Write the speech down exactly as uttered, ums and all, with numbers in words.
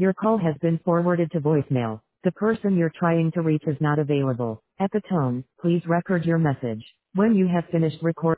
Your call has been forwarded to voicemail. The person you're trying to reach is not available. At the tone, please record your message. When you have finished recording.